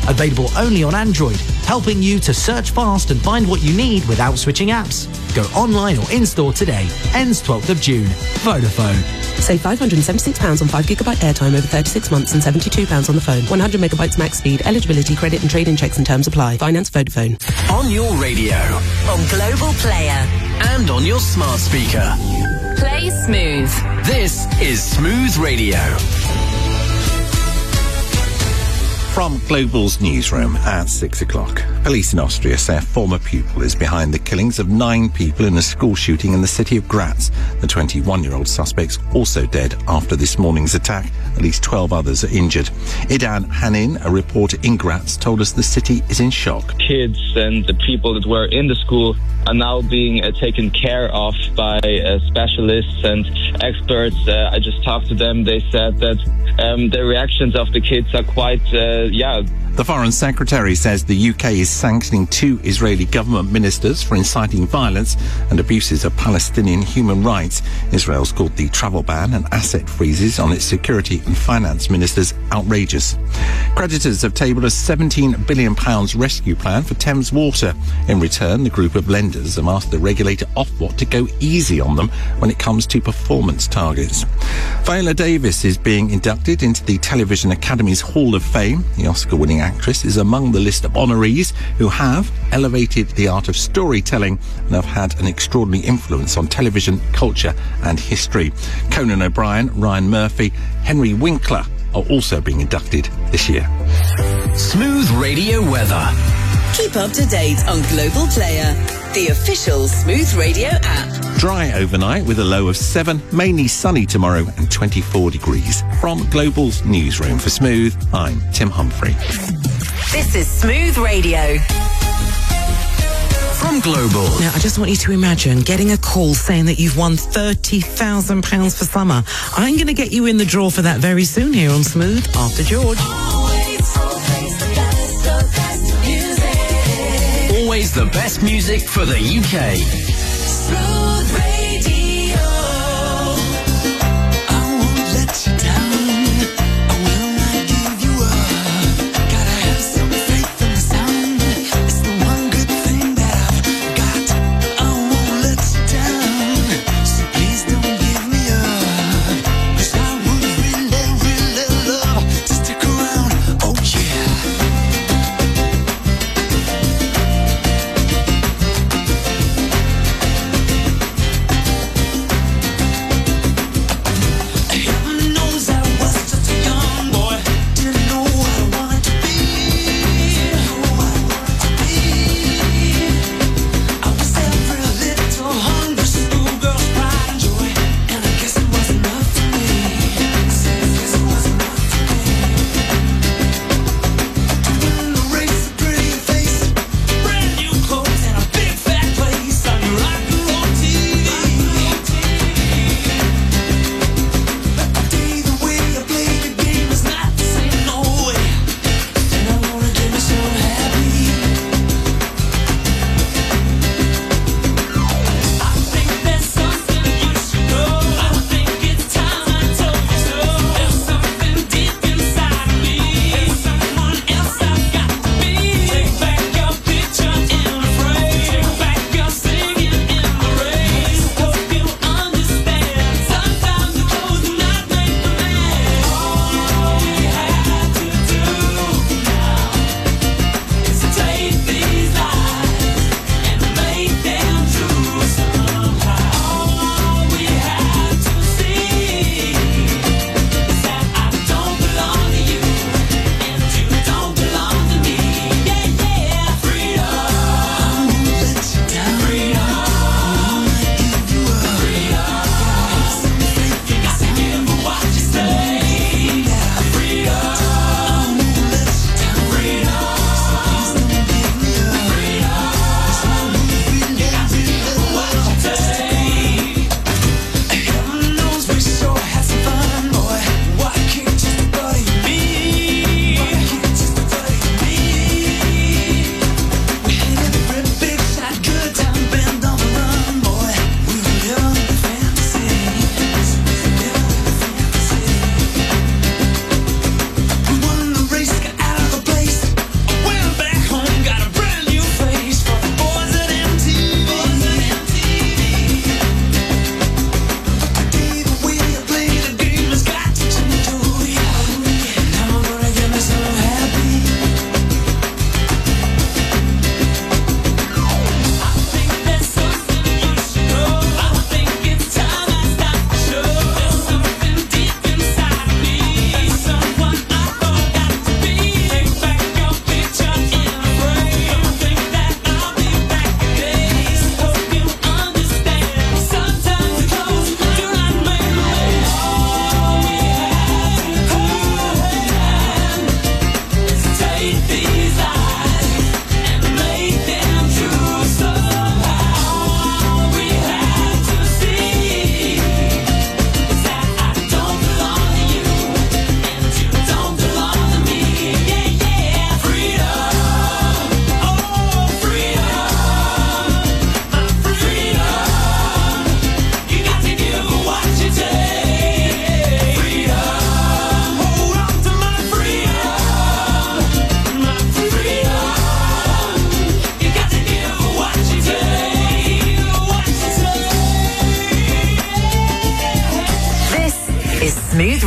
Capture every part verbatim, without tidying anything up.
Available only on Android, helping you to search fast and find what you need without switching apps. Go online or in-store today. Ends twelfth of June. Vodafone. Save five hundred seventy-six pounds on five gigabyte airtime over thirty-six months and seventy-two pounds on the phone. one hundred megabytes max speed. Eligibility, credit and trade-in checks and terms apply. Finance Vodafone. On your radio. On Global Player. And on your smart speaker. Play Smooth. This is Smooth Radio. From Global's newsroom at six o'clock. Police in Austria say a former pupil is behind the killings of nine people in a school shooting in the city of Graz. The twenty-one-year-old suspect's also dead after this morning's attack. At least twelve others are injured. Idan Hanin, a reporter in Graz, told us the city is in shock. Kids and the people that were in the school are now being uh, taken care of by uh, specialists and experts. Uh, I just talked to them. They said that um, the reactions of the kids are quite, uh, yeah... The Foreign Secretary says the U K is sanctioning two Israeli government ministers for inciting violence and abuses of Palestinian human rights. Israel's called the travel ban and asset freezes on its security and finance ministers outrageous. Creditors have tabled a seventeen billion pounds rescue plan for Thames Water. In return, the group of lenders have asked the regulator Ofwat to go easy on them when it comes to performance targets. Viola Davis is being inducted into the Television Academy's Hall of Fame. The Oscar-winning actress is among the list of honorees who have elevated the art of storytelling and have had an extraordinary influence on television, culture and history. Conan O'Brien, Ryan Murphy, Henry Winkler are also being inducted this year. Smooth Radio weather. Keep up to date on Global Player, the official Smooth Radio app. Dry overnight with a low of seven, mainly sunny tomorrow and twenty-four degrees. From Global's newsroom for Smooth, I'm Tim Humphrey. This is Smooth Radio. From Global. Now, I just want you to imagine getting a call saying that you've won thirty thousand pounds for summer. I'm going to get you in the draw for that very soon here on Smooth after George. Always, always the best, the best music. Always the best music for the U K. Smooth Radio. I won't let you down. I will not give you up. Gotta have some faith in the sound. It's the one good thing that I've got. I won't let you down. So please don't give me up. 'Cause I would really, really love to stick around. Oh yeah.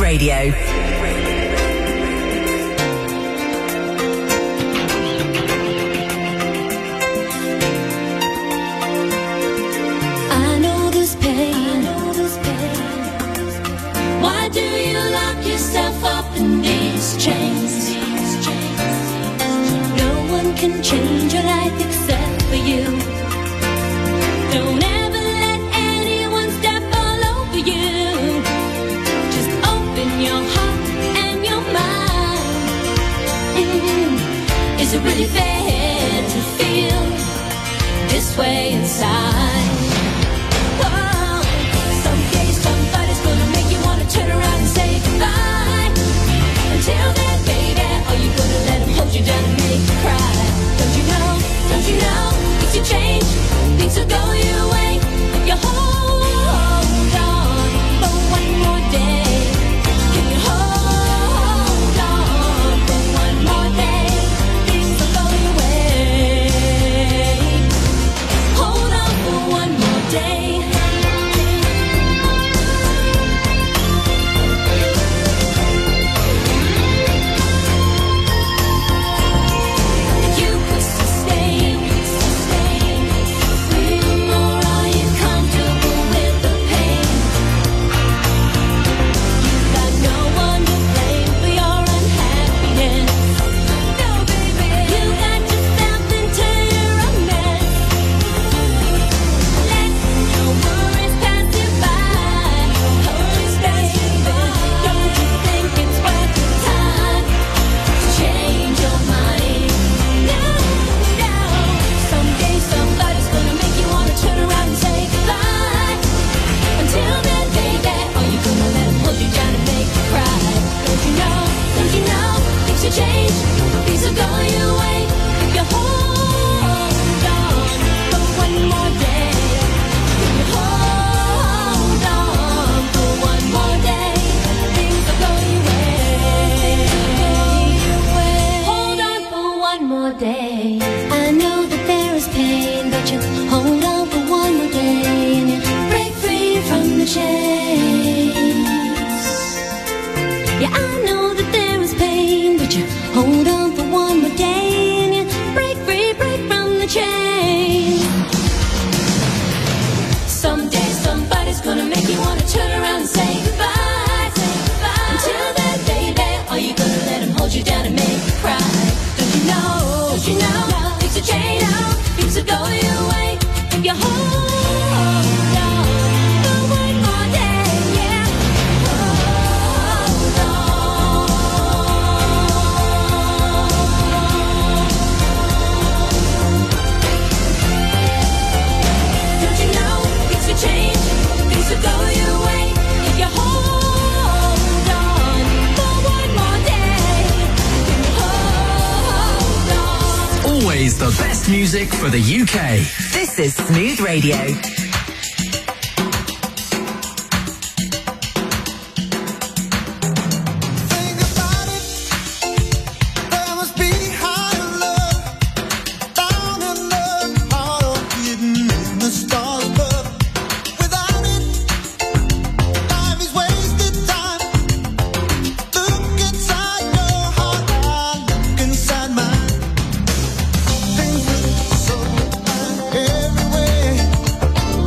Radio. I know this pain. Why do you lock yourself up in these chains? No one can change your life except for you. Don't ever let anyone step all over you. Just open your heart and your mind. Mm, is it really fair to feel this way inside? Whoa, someday somebody's gonna make you wanna turn around and say goodbye. Until then, baby, are you gonna let him hold you down and make you cry? Don't you know, don't you know, things will change, things will go your way. If you hold on for one more day, can you hold on for one more day? Things will go your way. Hold on for one more day. You could sustain, sustain. Or are you comfortable with the pain? You got no one to blame for your unhappiness. No, baby, you got yourself into your own mess. Let your worries pass you by. Holy baby, don't you think it's worth your time to change your mind? No, no. Someday somebody's gonna make you wanna turn around and say goodbye. Until then, baby, are you gonna let him hold you down and make you cry? Don't you know, don't you know, things will change, things will go your way. If you hold on for one more day, if you hold on for one more day, things will go your way. Hold on for one more day. I know that there is pain, but you hold on for one more day and you break free from the chains. Yeah, I know that there is pain, but you hold on for one more day and you break free, break from the chains. Someday somebody's gonna make you wanna turn around and say goodbye, say goodbye. Until then, baby, are you gonna let him hold you down and make you cry? Don't you know, don't you know, things will change, things will go your way. If you hold on for one more day, yeah. Hold on. Don't you know, things will change, things will go your way. If you hold on for one more day, hold on. Always the best music for the U K. This is Smooth Radio. Think about it. There must be higher love down in the heart of hidden in the stars above. Without it, life is wasted time. Look inside your heart, I look inside mine. Things look so fine everywhere.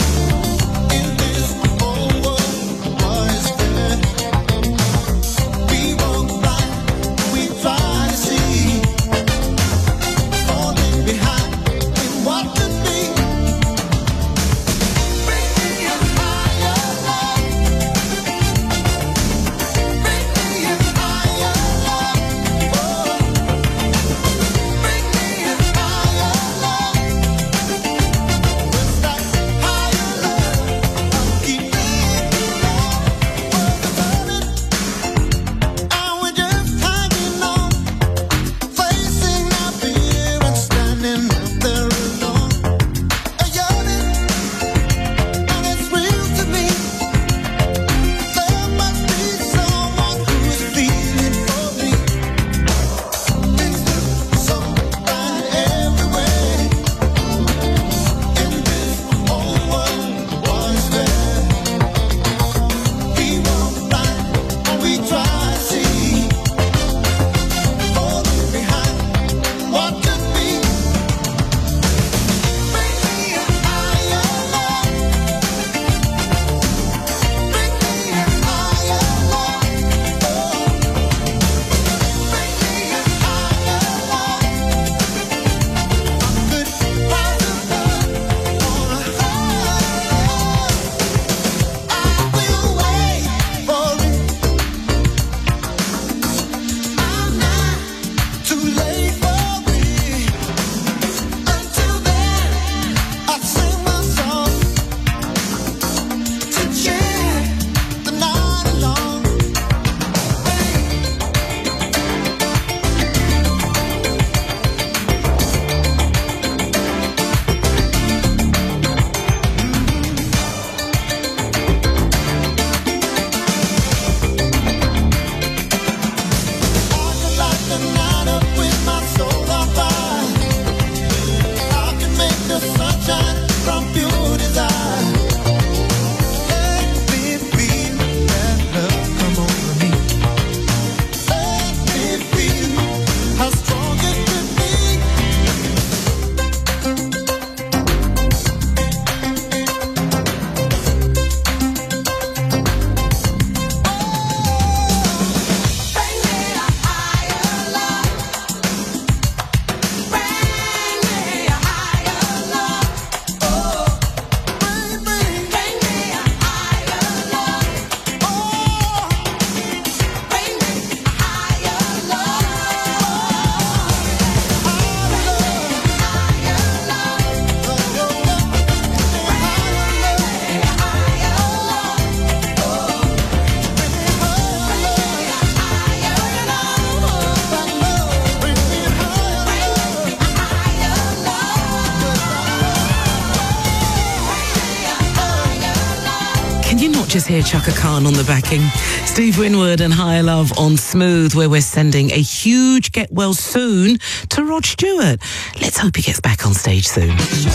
not just hear Chaka Khan on the backing. Steve Winwood and Higher Love on Smooth, where we're sending a huge get well soon to Rod Stewart. Let's hope he gets back on stage soon.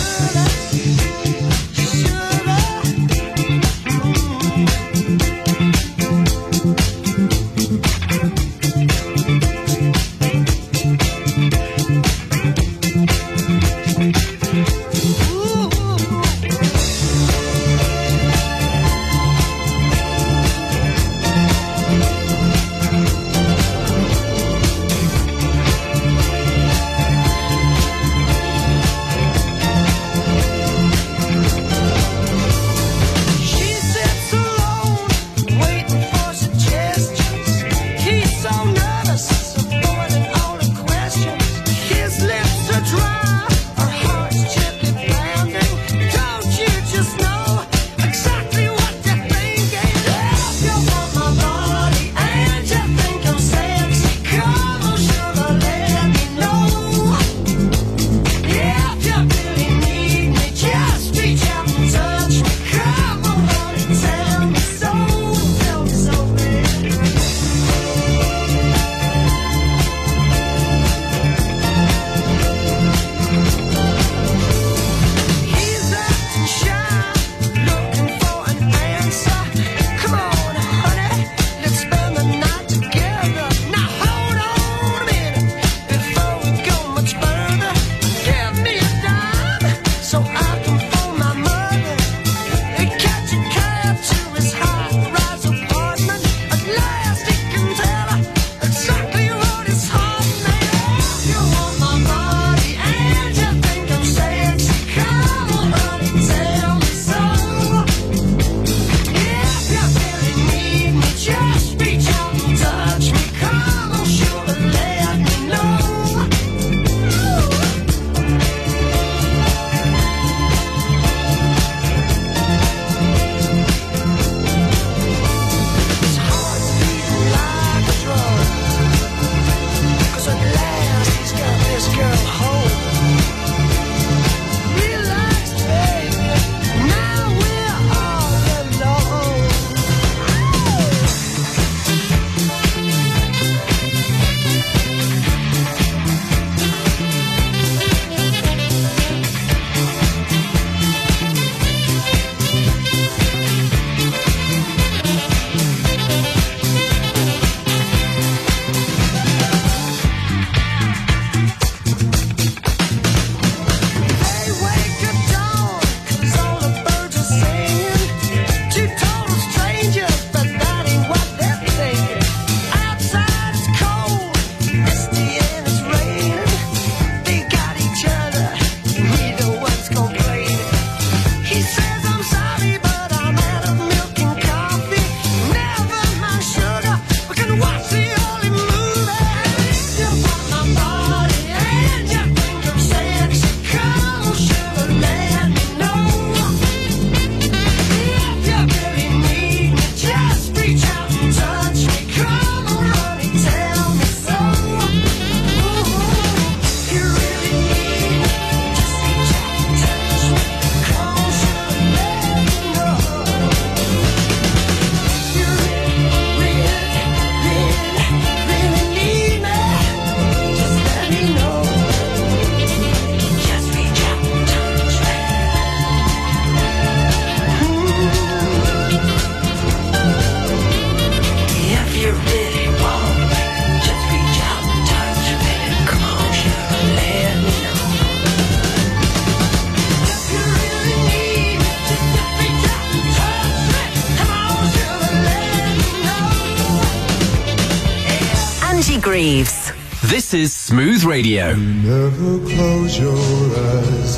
Greaves. This is Smooth Radio. You never close your eyes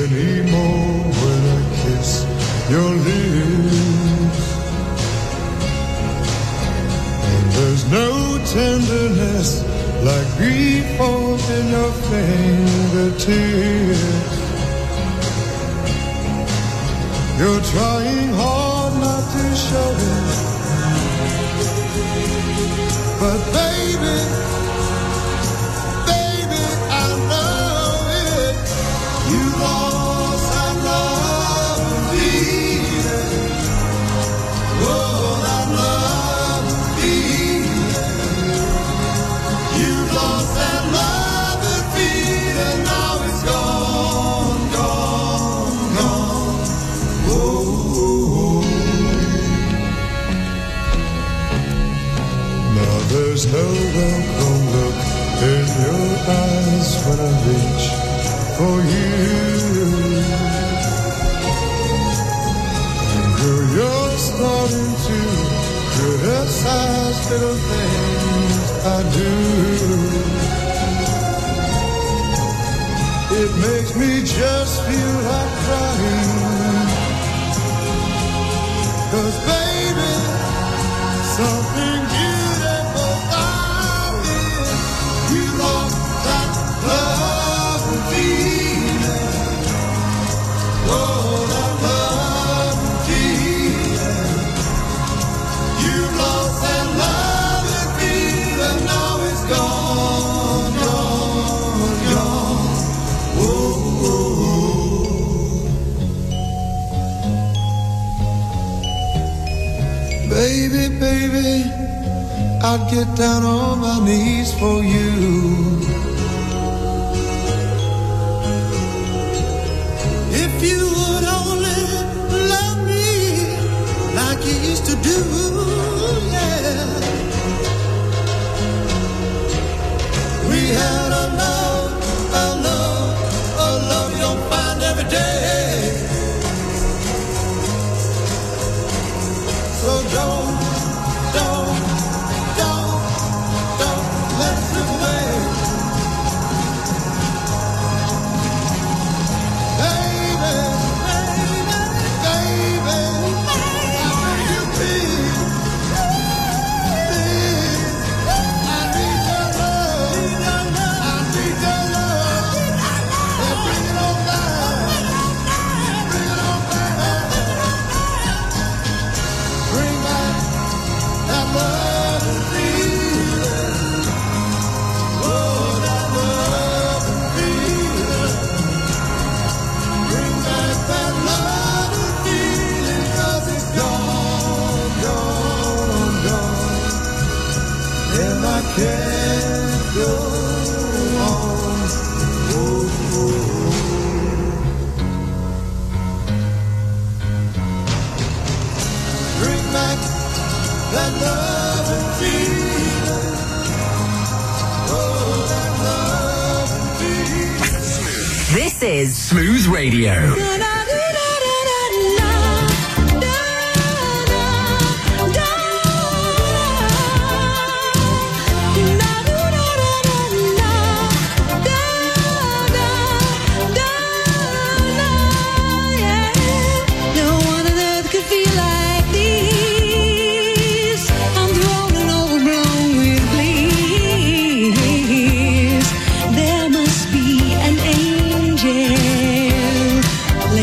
anymore when I kiss your lips. And there's no tenderness like grief in your fingertips. You're trying hard not to show it, but baby, baby, I know it. You lost, I love, believe it. for you. And girl, you're starting to criticize little things I do. It makes me just feel like crying. 'Cause baby, something beautiful about it. You lost that love and feeling. Oh, that love and feeling. You lost that love and feeling. Now it's gone, gone, gone. Oh, oh, oh. Baby, baby, I'd get down on my knees for you. If you would only love me like you used to do, yeah. We had a love, a love, a love you don't find every day. So don't, don't, don't, don't let it slip away. Baby, baby, baby, I beg you please, please, I need your love, I need your love, and bring it on back, bring it on back, bring back that love and feeling, oh, that love and feeling, bring back that love and feeling, 'cause it's gone, gone, gone, and I can't go on. Oh, oh, bring back that love and feeling, oh, that love and feeling. This is Smooth Radio. No one on earth could feel like this. I'm thrown and overblown with bliss. There must be an angel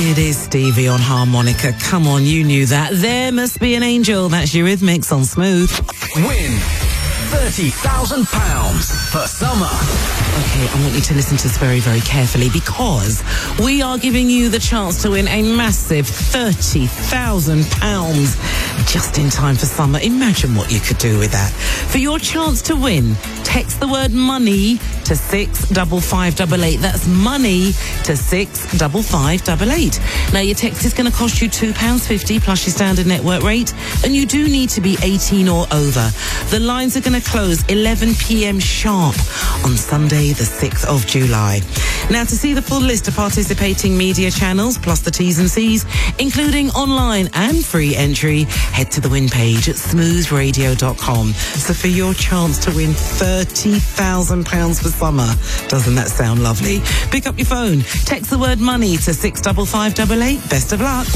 it is Stevie on harmonica. Come on, you knew that. There Must Be an Angel. That's Eurythmics on Smooth. Win thirty thousand pounds for summer. Okay, I want you to listen to this very, very carefully because we are giving you the chance to win a massive thirty thousand pounds just in time for summer. Imagine what you could do with that. For your chance to win, text the word money to six five five eight eight. That's money to six five five eight eight. Now, your text is going to cost you two pounds fifty plus your standard network rate, and you do need to be eighteen or over. The lines are going to close eleven p.m. sharp on Sunday, the sixth of July. Now, to see the full list of participating media channels, plus the T's and C's, including online and free entry, head to the win page at smooth radio dot com. So for your chance to win thirty thousand pounds for summer, doesn't that sound lovely? Pick up your phone, text the word money to six five five eight eight. Best of luck.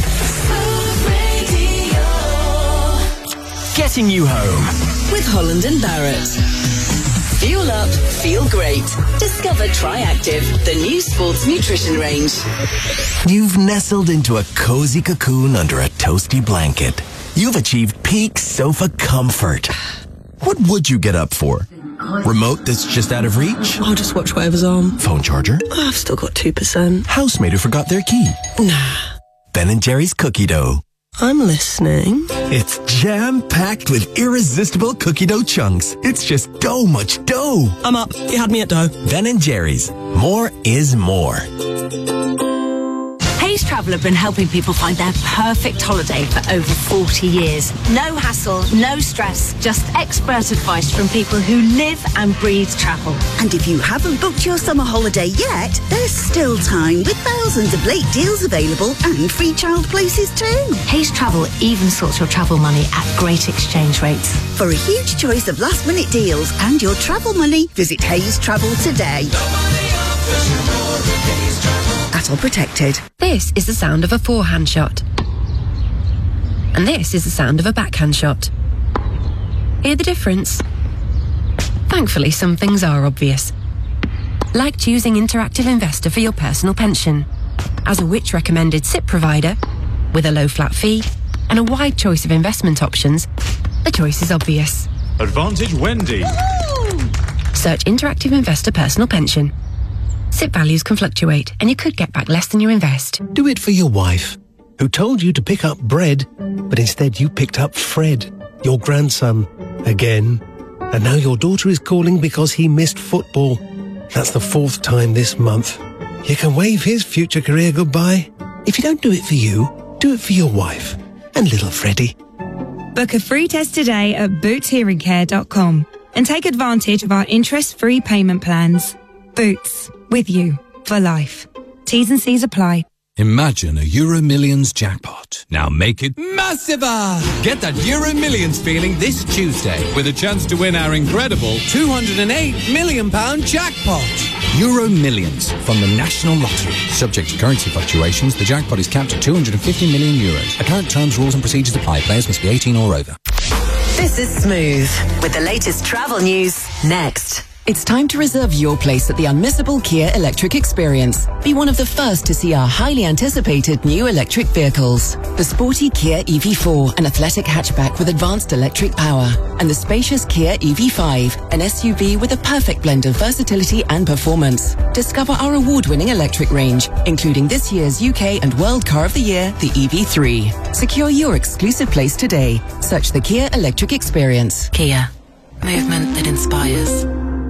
Getting you home with Holland and Barrett. Fuel up, feel great. Discover Triactive, the new sports nutrition range. You've nestled into a cozy cocoon under a toasty blanket. You've achieved peak sofa comfort. What would you get up for? Remote that's just out of reach? I'll just watch whatever's on. Phone charger? Oh, I've still got two percent. Housemate who forgot their key? Nah. Ben and Jerry's cookie dough. I'm listening. It's jam-packed with irresistible cookie dough chunks. It's just dough much dough. I'm up. You had me at dough. Ben and Jerry's. More is more. Hayes Travel have been helping people find their perfect holiday for over forty years. No hassle, no stress, just expert advice from people who live and breathe travel. And if you haven't booked your summer holiday yet, there's still time with thousands of late deals available and free child places too. Hayes Travel even sorts your travel money at great exchange rates. For a huge choice of last minute deals and your travel money, visit Hayes Travel today. At all protected. This is the sound of a forehand shot. And this is the sound of a backhand shot. Hear the difference? Thankfully, some things are obvious. Like choosing Interactive Investor for your personal pension. As a Which recommended S I P provider, with a low flat fee and a wide choice of investment options, the choice is obvious. Advantage Wendy. Search Interactive Investor Personal Pension. S I P values can fluctuate, and you could get back less than you invest. Do it for your wife, who told you to pick up bread, but instead you picked up Fred, your grandson, again. And now your daughter is calling because he missed football. That's the fourth time this month. You can wave his future career goodbye. If you don't do it for you, do it for your wife and little Freddie. Book a free test today at boots hearing care dot com and take advantage of our interest-free payment plans. Boots, with you for life. T's and C's apply. Imagine a Euro Millions jackpot. Now make it massiver! Get that Euro Millions feeling this Tuesday with a chance to win our incredible two hundred eight million pounds jackpot. Euro Millions from the National Lottery. Subject to currency fluctuations, the jackpot is capped at two hundred fifty million euros. Account terms, rules and procedures apply. Players must be eighteen or over. This is Smooth with the latest travel news next. It's time to reserve your place at the unmissable Kia electric experience. Be one of the first to see our highly anticipated new electric vehicles. The sporty Kia E V four, an athletic hatchback with advanced electric power. And the spacious Kia E V five, an S U V with a perfect blend of versatility and performance. Discover our award-winning electric range, including this year's U K and World Car of the Year, the E V three. Secure your exclusive place today. Search the Kia electric experience. Kia. Movement that inspires.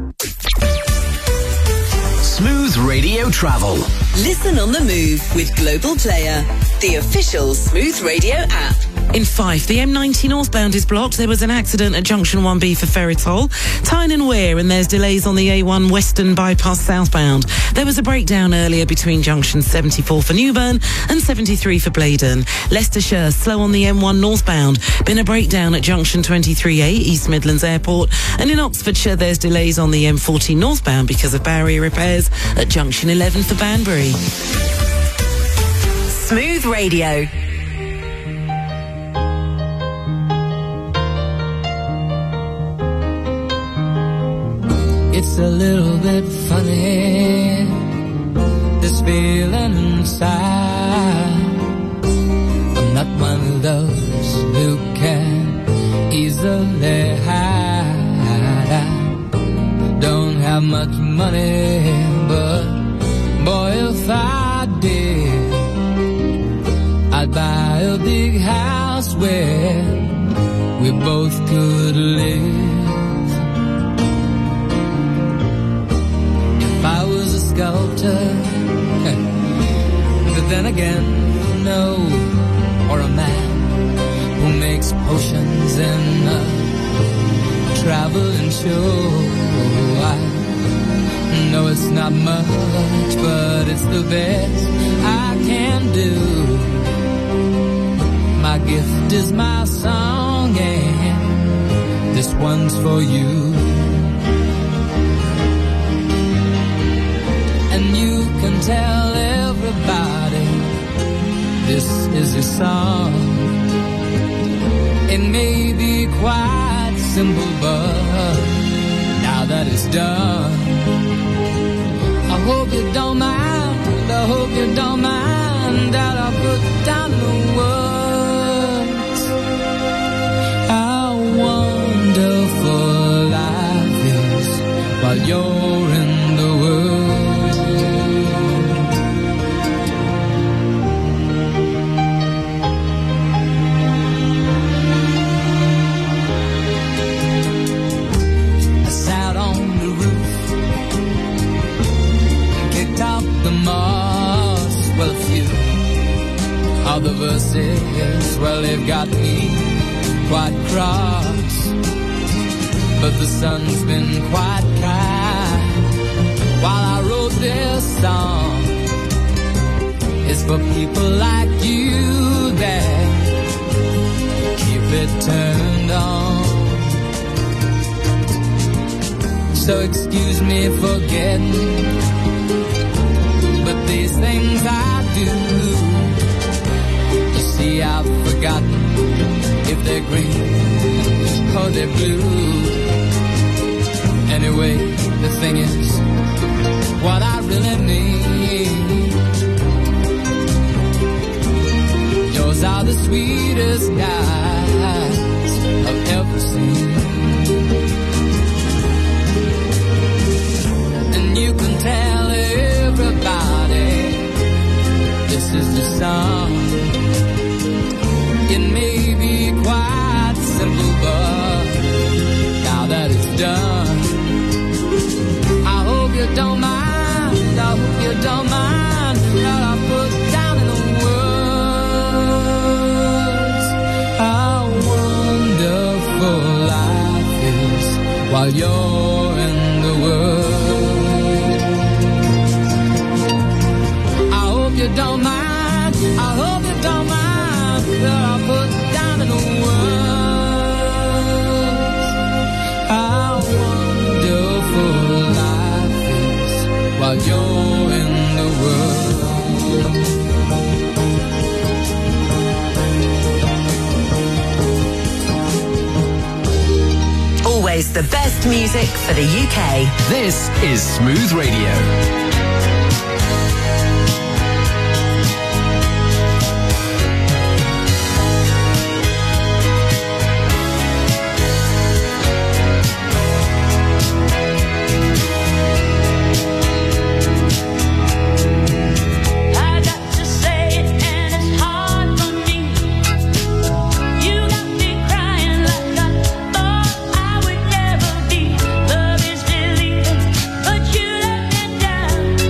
Smooth Radio Travel. Listen on the move with Global Player, the official Smooth Radio app. In Fife, the M ninety northbound is blocked. There was an accident at Junction one B for Ferrytoll. Tyne and Wear, and there's delays on the A one Western Bypass southbound. There was a breakdown earlier between Junction seventy-four for Newburn and seventy-three for Blaydon. Leicestershire, slow on the M one northbound. Been a breakdown at Junction twenty-three A, East Midlands Airport. And in Oxfordshire, there's delays on the M forty northbound because of barrier repairs at Junction eleven for Banbury. Smooth Radio. It's a little bit funny, this feeling inside. they hide. I don't have much money, but boy, if I did, I'd buy a big house where we both could live. If I was a sculptor, but then again, no, or a man who makes potions in a traveling show. I know it's not much, but it's the best I can do. My gift is my song, and this one's for you. And you can tell everybody this is your song. It may be quite simple, but now that it's done, I hope you don't mind, I hope you don't mind that I put down the words. How wonderful life is while you're in the world. All the verses, well, they've got me quite cross, but the sun's been quite kind while I wrote this song. It's for people like you that keep it turned on. So excuse me for getting, but these things I do, see, I've forgotten if they're green or they're blue. Anyway, the thing is, what I really need, yours are the sweetest eyes I've ever seen. And you can tell everybody this is the song. It may be quite simple, but now that it's done, I hope you don't mind, I hope you don't mind that I put down in the words how wonderful life is while you're in the world. I hope you don't mind, I hope you don't mind that I put down in the words how wonderful life is while you're in the world. Always the best music for the U K. This is Smooth Radio. Love is believing, but you let me down.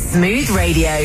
Smooth Radio.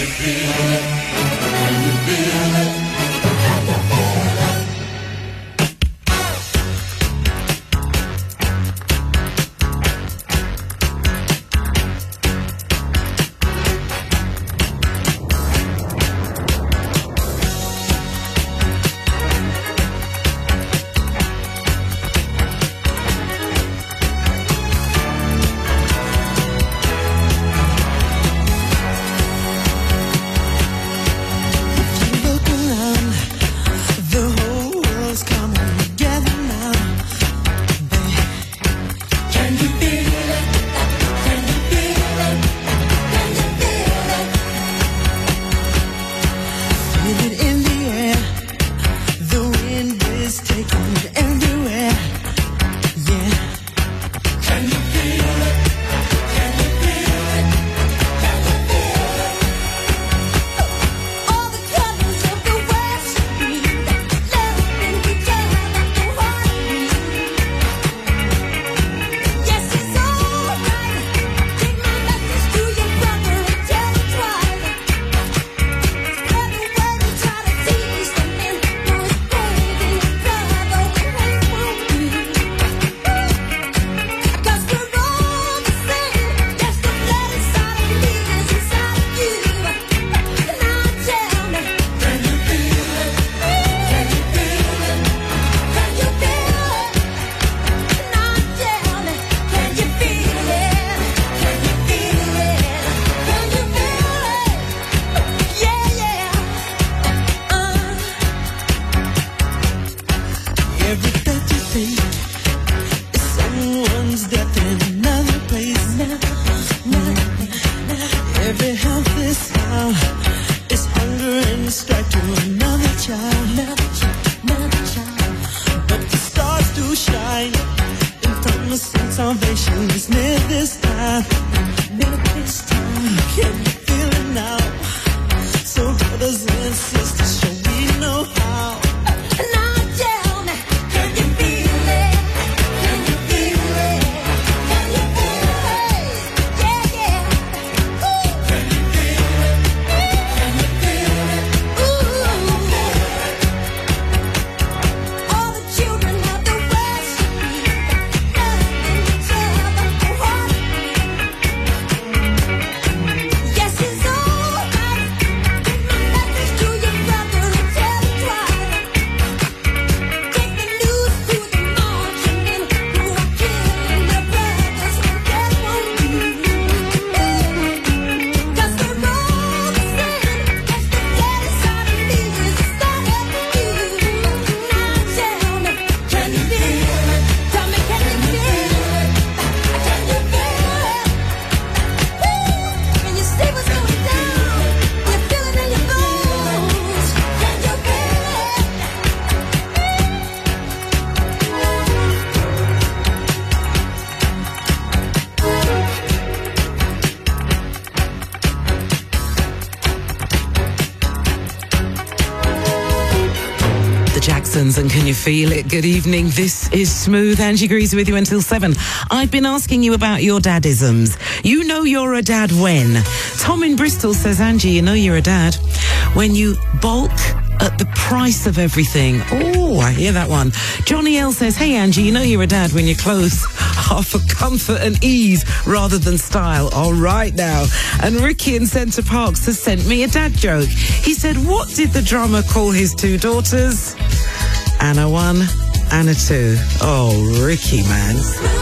And can you feel it? Good evening. This is Smooth. Angie Greasy with you until seven. I've been asking you about your dadisms. You know you're a dad when? Tom in Bristol says, Angie, you know you're a dad when you bulk at the price of everything. Oh, I hear that one. Johnny L says, hey, Angie, you know you're a dad when your clothes are for comfort and ease rather than style. All right now. And Ricky in Centre Parks has sent me a dad joke. He said, what did the drummer call his two daughters? Anna one, Anna two. Oh, Ricky, man.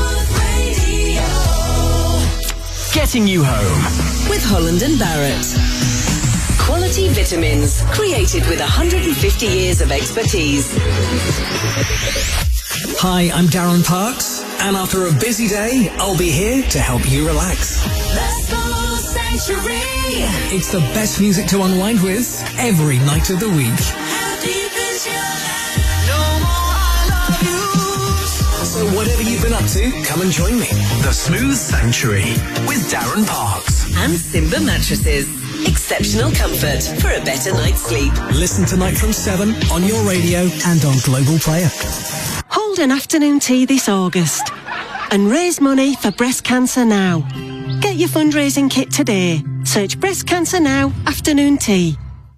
Getting you home. With Holland and Barrett. Quality vitamins, created with one hundred fifty years of expertise. Hi, I'm Darren Parks, and after a busy day, I'll be here to help you relax. It's the best music to unwind with every night of the week. So whatever you've been up to, come and join me. The Smooth Sanctuary with Darren Parks. And Simba Mattresses. Exceptional comfort for a better night's sleep. Listen tonight from seven on your radio and on Global Player. Hold an afternoon tea this August and raise money for breast cancer now. Get your fundraising kit today. Search Breast Cancer Now afternoon tea.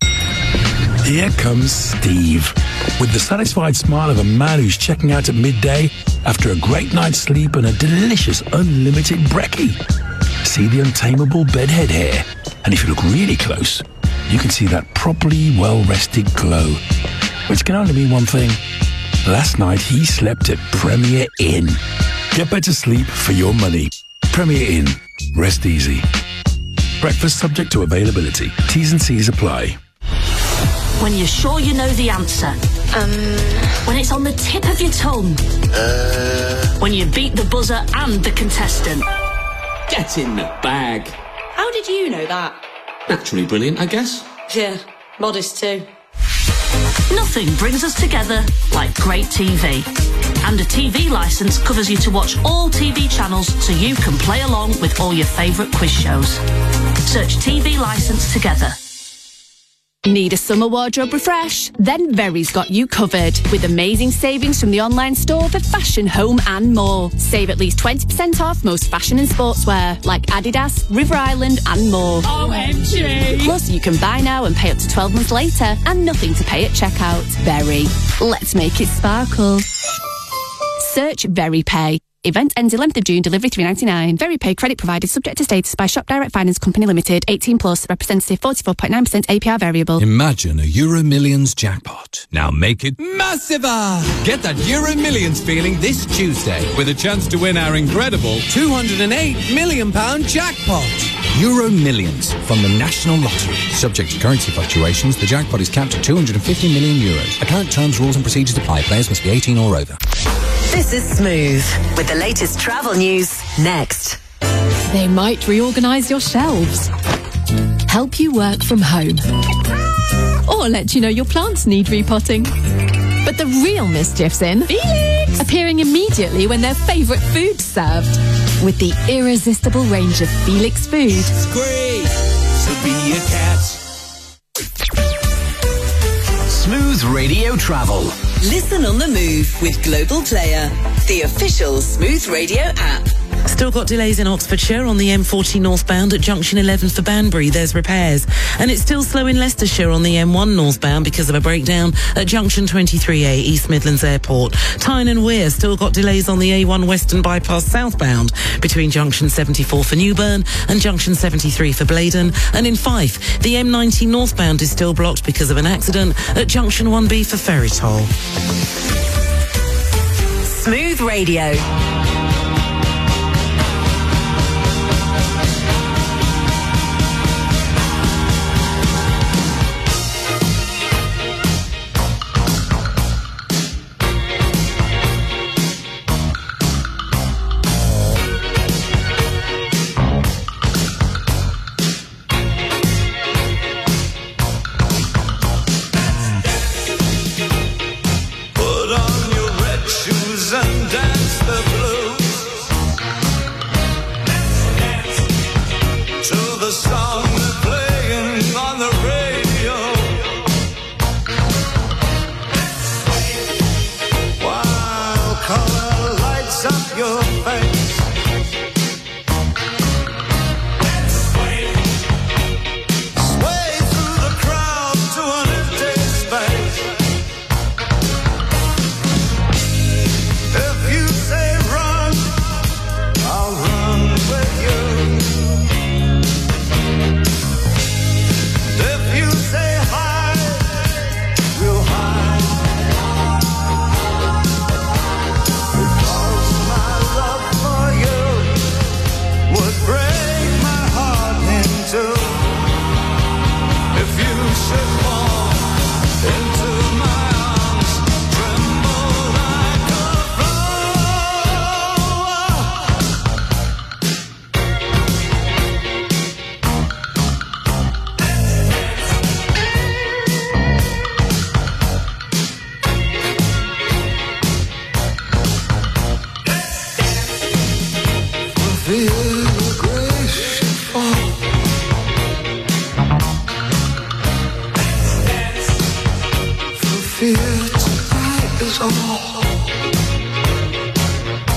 Here comes Steve, with the satisfied smile of a man who's checking out at midday after a great night's sleep and a delicious unlimited brekkie. See the untamable bedhead hair, and if you look really close, you can see that properly well-rested glow, which can only mean one thing. Last night he slept at Premier Inn. Get better sleep for your money. Premier Inn. Rest easy. Breakfast subject to availability. T's and C's apply. When you're sure you know the answer. Um. When it's on the tip of your tongue. Uh. When you beat the buzzer and the contestant. Get in the bag. How did you know that? Naturally brilliant, I guess. Yeah, modest too. Nothing brings us together like great T V. And a T V licence covers you to watch all T V channels so you can play along with all your favourite quiz shows. Search T V licence together. Need a summer wardrobe refresh? Then Very's got you covered with amazing savings from the online store for fashion, home and more. Save at least twenty percent off most fashion and sportswear like Adidas, River Island and more. O M G! Plus you can buy now and pay up to twelve months later and nothing to pay at checkout. Very. Let's make it sparkle. Search Very Pay. Event ends eleventh of June, delivery three ninety-nine. Very Pay credit provided subject to status by Shop Direct Finance Company Limited, eighteen plus, representative forty-four point nine percent A P R variable. Imagine a Euro Millions jackpot. Now make it massiver! Get that Euro Millions feeling this Tuesday with a chance to win our incredible two hundred eight million pounds jackpot. Euro Millions from the National Lottery. Subject to currency fluctuations, the jackpot is capped at two hundred fifty million euros. Account terms, rules and procedures apply. Players must be eighteen or over. This is Smooth with the latest travel news next. They might reorganise your shelves, help you work from home, or let you know your plants need repotting. But the real mischief's in Felix, appearing immediately when their favourite food's served. With the irresistible range of Felix food. It's great to be a cat. Smooth Radio Travel. Listen on the move with Global Player, the official Smooth Radio app. Still got delays in Oxfordshire on the M forty northbound at junction eleven for Banbury. There's repairs. And it's still slow in Leicestershire on the M one northbound because of a breakdown at junction twenty-three A, East Midlands Airport. Tyne and Wear still got delays on the A one Western Bypass southbound between junction seventy-four for Newburn and junction seventy-three for Blaydon. And in Fife, the M ninety northbound is still blocked because of an accident at junction one B for Ferrytoll. Smooth Radio.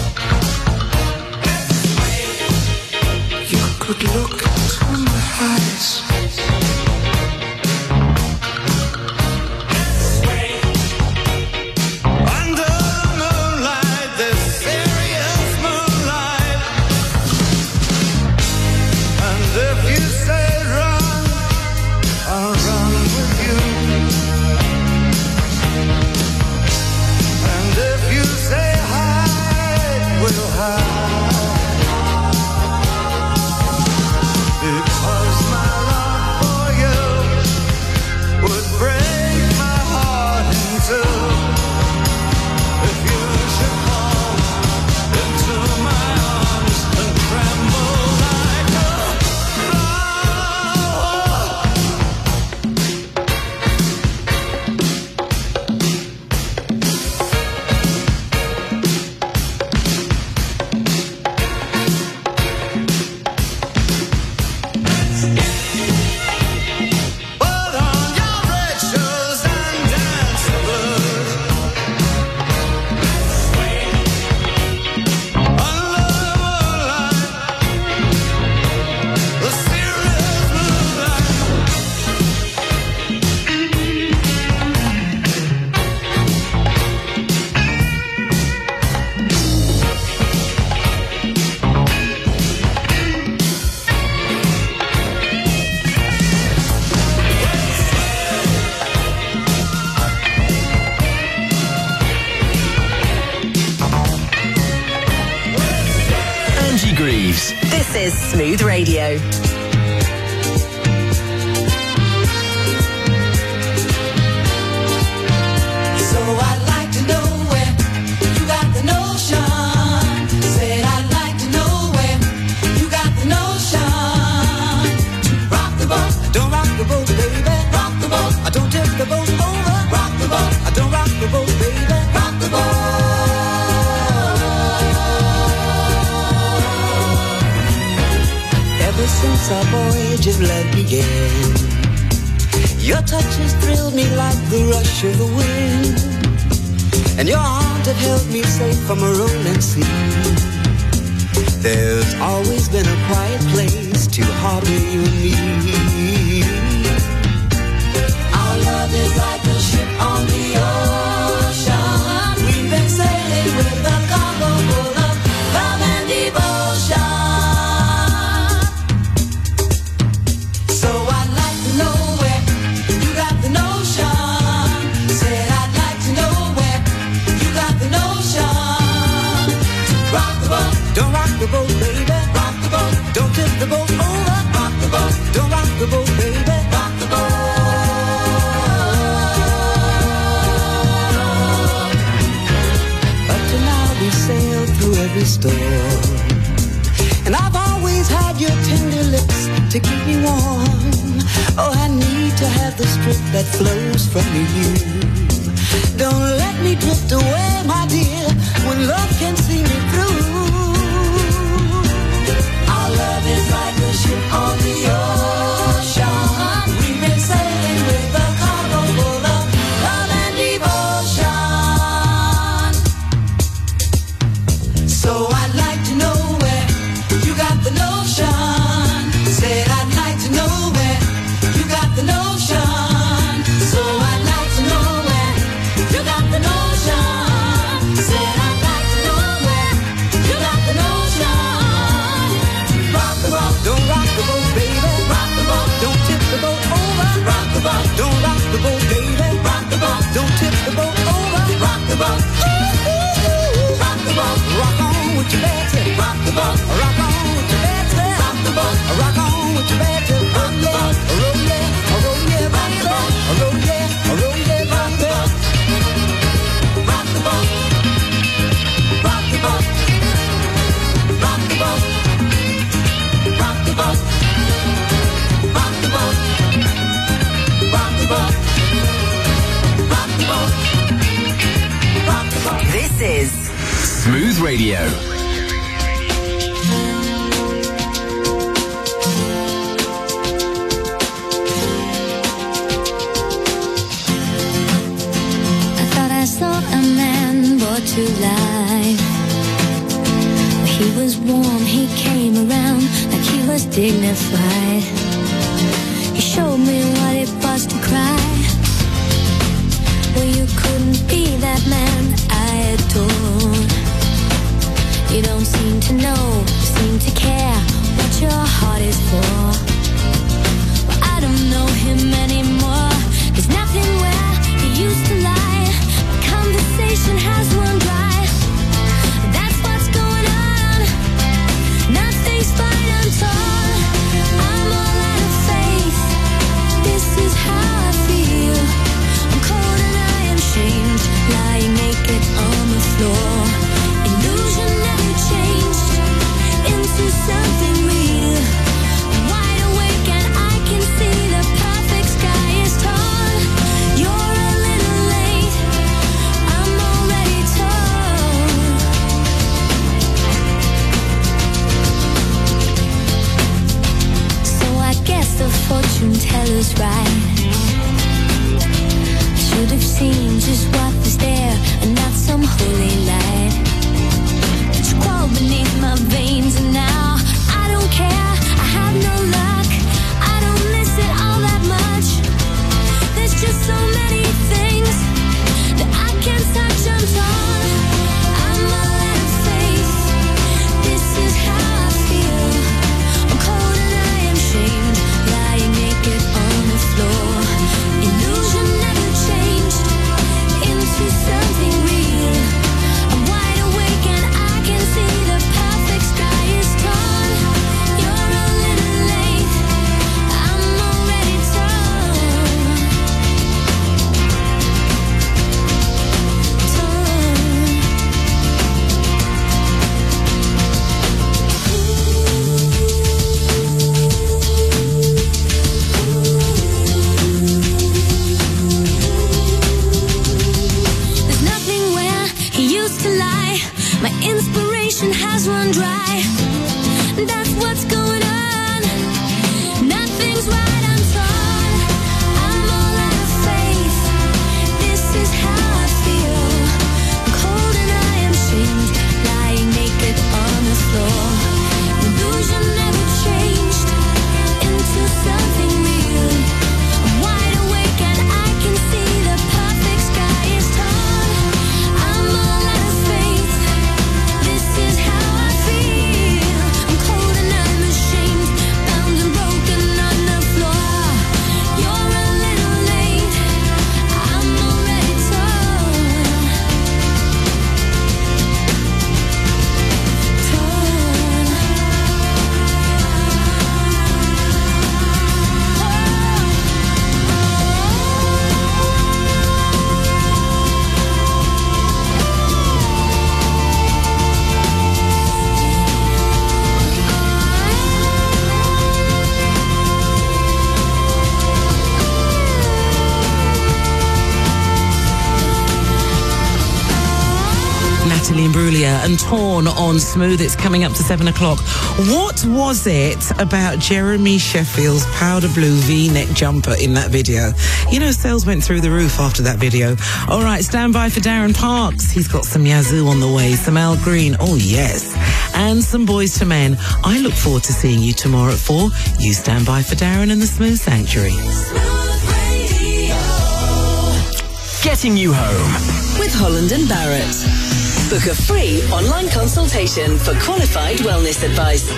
Could look into my eyes. is Smooth Radio. So I'd like to know where you got the notion. Said I'd like to know where you got the notion. Rock the boat, don't rock the boat, baby. Rock the boat, I don't tip the boat over. Rock the boat, I don't rock the boat, baby. Rock the boat. Ever since our voyage of love began, your touch has thrilled me like the rush of the wind, and your arms have held me safe from a rolling sea. There's always been a quiet place to harbor you and me. Our love is like a ship on the ocean. We've been sailing with a cargo full of love and devotion. So I'd like to know where you got the notion. Said I'd like to know where you got the notion. Rock the boat, don't rock the boat, baby. Rock the boat, don't tip the boat over. Rock the boat, don't rock the boat, baby. Rock the boat. Up to now we sailed through every storm, and I've always had your tender lips to keep me warm. Oh, I need to have the strength that flows from you. Don't let me drift away, my dear, when love can see me through. Our love is like a ship on the ocean. We've been sailing with a cargo full of love and devotion. So I'd like to know where you got the notion. Said I'd like to know where you got the notion. So I'd like to know where you got the notion. Said I'd like to know where you got the notion. Rock the boat, don't rock the boat, baby. Rock the boat, don't tip the boat over. Rock the boat, don't rock the boat, baby. Rock the boat, don't tip the boat over. Rock the boat, ooh, ooh, ooh. Rock the boat, rock on with your Betsy. Rock the boat, rock on with your Betsy. Rock the boat, rock on with your Betsy. Rock the boat, roll yeah, roll yeah, rock the boat, roll yeah, roll yeah, rock the boat. Rock the boat, rock the boat, rock the boat, rock the boat, rock the boat, rock the boat, rock the boat, rock the boat. This is Smooth Radio. I thought I saw a man brought to life. He was warm, he came around like he was dignified. He showed me what it was to cry. Well, you couldn't be that man I adored. You don't seem to know, seem to care what your heart is for. Well, I don't know him anymore. There's nothing where he used to lie. The conversation has run dry. That's what's going on. Nothing's fine, I'm torn. I'm all out of faith. This is how I feel. I'm cold and I am shamed, lying naked on the floor. Illusion never changed into something real. I'm wide awake and I can see the perfect sky is torn. You're a little late, I'm already torn. So I guess the fortune teller's right. I should have seen just what was there and not some holy light. It's crawled beneath my veins and now I don't care. I have no luck. I don't miss it all that much. There's just so many things that I can't touch. I'm torn. I'm all out of faith. This is how I feel. I'm cold and I am shamed, lying naked on the floor. Illusion never changed into something real. I'm wide awake and I can see the perfect sky is torn. Natalie Imbruglia and Torn on Smooth. It's coming up to seven o'clock. What was it about Jeremy Sheffield's powder blue V-neck jumper in that video? You know, sales went through the roof after that video. All right, stand by for Darren Parks. He's got some Yazoo on the way, some Al Green, oh yes, and some Boys to Men. I look forward to seeing you tomorrow at four. You stand by for Darren and the Smooth Sanctuary. Getting you home with Holland and Barrett. Book a free online consultation for qualified wellness advice.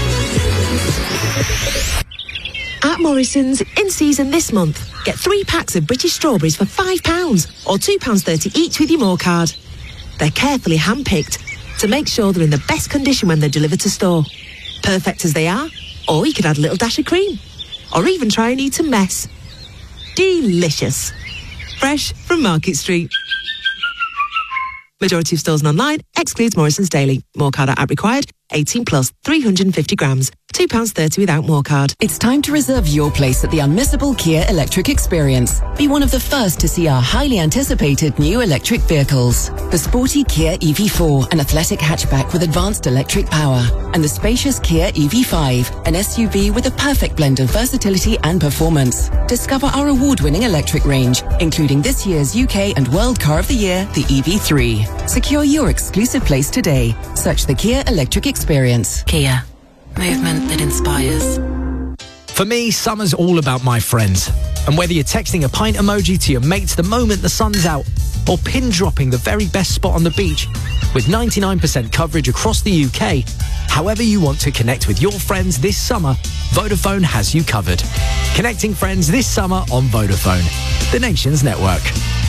At Morrison's, in season this month, get three packs of British strawberries for five pounds or two pounds thirty each with your More card. They're carefully hand-picked to make sure they're in the best condition when they're delivered to store. Perfect as they are, or you could add a little dash of cream, or even try and eat a mess. Delicious. Fresh from Market Street. Majority of stores and online excludes Morrison's Daily. More card at required. eighteen plus, three hundred fifty grams. two pounds thirty without More card. It's time to reserve your place at the unmissable Kia Electric Experience. Be one of the first to see our highly anticipated new electric vehicles. The sporty Kia E V four, an athletic hatchback with advanced electric power. And the spacious Kia E V five, an S U V with a perfect blend of versatility and performance. Discover our award-winning electric range, including this year's U K and World Car of the Year, the E V three. Secure your exclusive place today. Search the Kia Electric Experience. Kia. Movement that inspires. For me, summer's all about my friends. And whether you're texting a pint emoji to your mates the moment the sun's out, or pin dropping the very best spot on the beach, with ninety-nine percent coverage across the U K, however you want to connect with your friends this summer, Vodafone has you covered. Connecting friends this summer on Vodafone, the nation's network.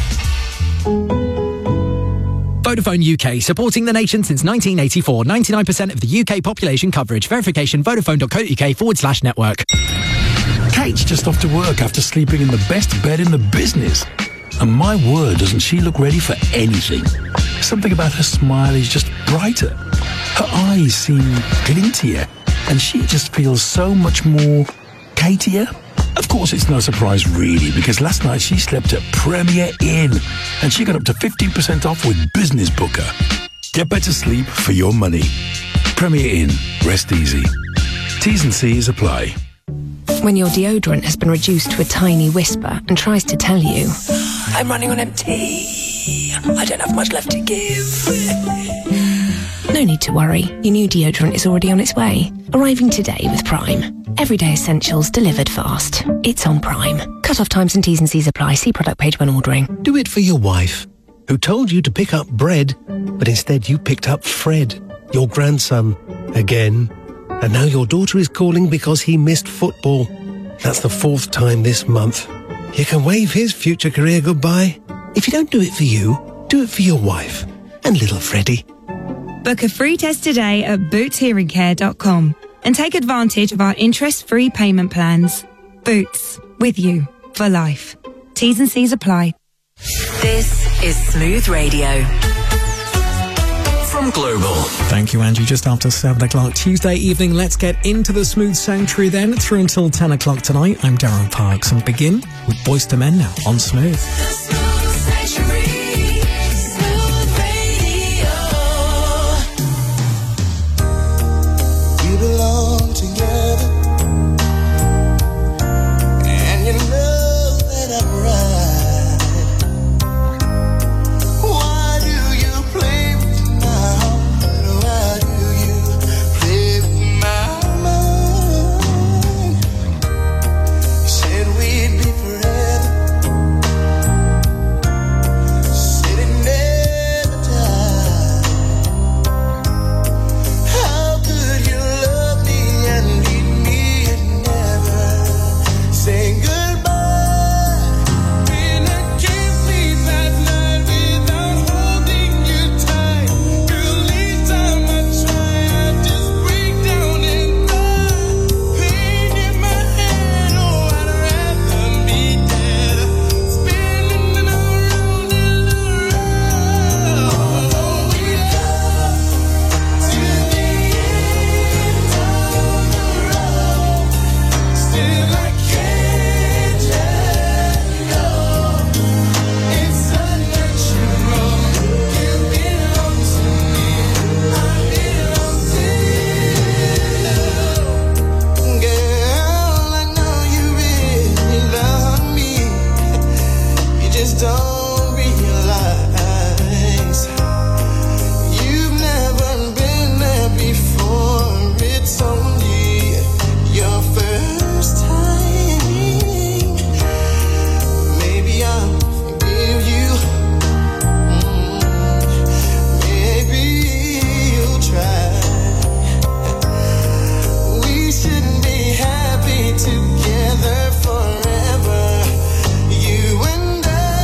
Vodafone U K, supporting the nation since nineteen eighty-four. ninety-nine percent of the U K population coverage. Verification, vodafone.co.uk forward slash network. Kate's just off to work after sleeping in the best bed in the business. And my word, doesn't she look ready for anything? Something about her smile is just brighter. Her eyes seem glintier. And she just feels so much more Katier. Of course, it's no surprise really, because last night she slept at Premier Inn and she got up to fifteen percent off with Business Booker. Get better sleep for your money. Premier Inn. Rest easy. T's and C's apply. When your deodorant has been reduced to a tiny whisper and tries to tell you, I'm running on empty. I don't have much left to give. no need to worry. Your new deodorant is already on its way. Arriving today with Prime. Everyday essentials delivered fast. It's on Prime. Cut-off times and T's and C's apply. See product page when ordering. Do it for your wife, who told you to pick up bread, but instead you picked up Fred, your grandson, again. And now your daughter is calling because he missed football. That's the fourth time this month. You can wave his future career goodbye. If you don't do it for you, do it for your wife and little Freddie. Book a free test today at boots hearing care dot com and take advantage of our interest-free payment plans. Boots, with you for life. T's and C's apply. This is Smooth Radio. From Global. Thank you, Angie. Just after seven o'clock Tuesday evening, let's get into the Smooth Sanctuary then. Through until ten o'clock tonight. I'm Darren Parks and begin with Boys to Men now on Smooth. The Smooth Sanctuary.